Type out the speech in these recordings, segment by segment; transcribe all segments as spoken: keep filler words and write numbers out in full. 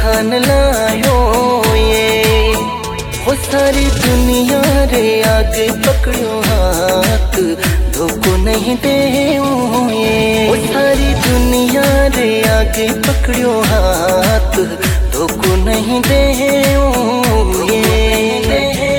ठान लायो ये, हो सारी दुनिया रे आगे पकड़ो हाथ, धोखो नहीं दे ये। हो सारी दुनिया रे आगे पकड़ो हाथ, धोखो नहीं दे ये।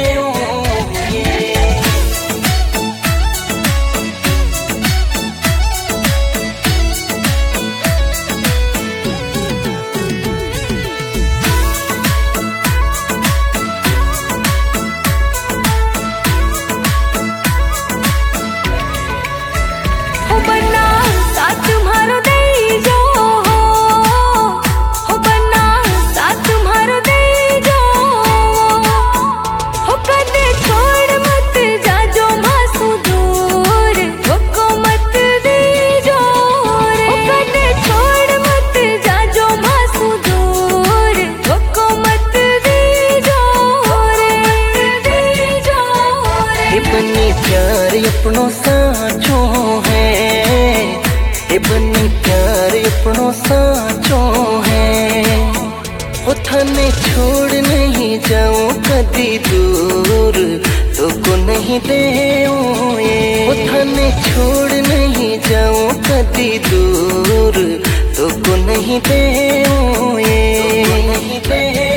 प्यार अपनों साचो है, ए बनी प्यार अपनों साचो है। हो थाने छोड़ नहीं जाऊं कदी दूर, तो को नहीं दे ये। हो थाने छोड़ नहीं जाऊं कदी दूर, तो को नहीं दे ये, नहीं दे।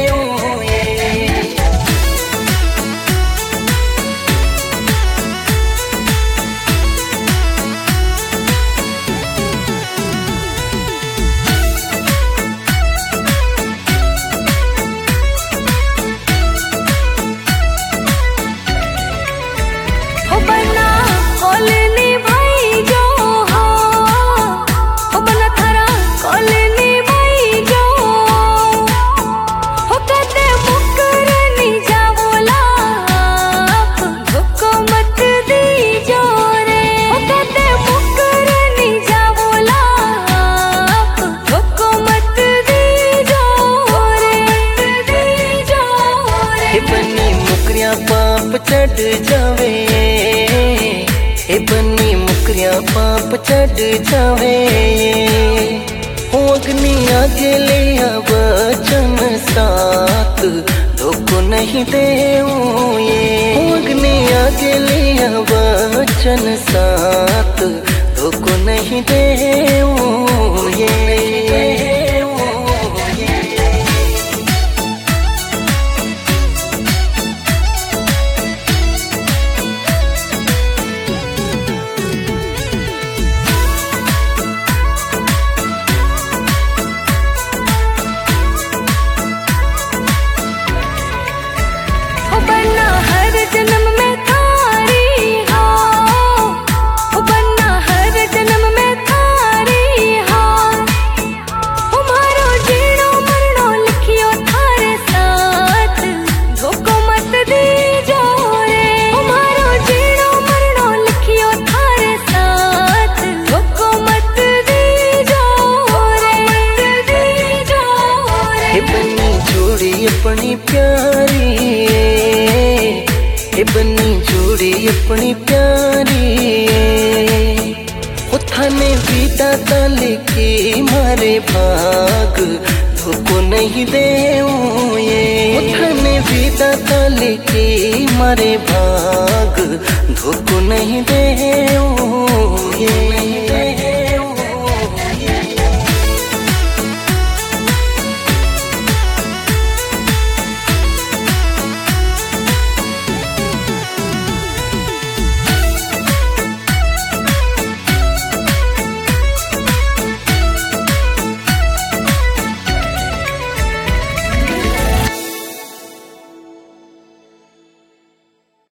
पाप चढ़ जावे, ए बनी मुकरिया पाप चढ़ जावे। हो अग्नि आगे ले वचन साथ, धोखो नहीं दे ये। हो अग्नि आगे ले वचन साथ, धोखो नहीं दे ये। अपनी प्यारी, ए बनी जोड़ी अपनी प्यारी। हो थाने विदा तल के मारे भाग, धोखो नहीं दे ये। हो थाने विदा तल के मारे भाग, धोखो नहीं दे ये।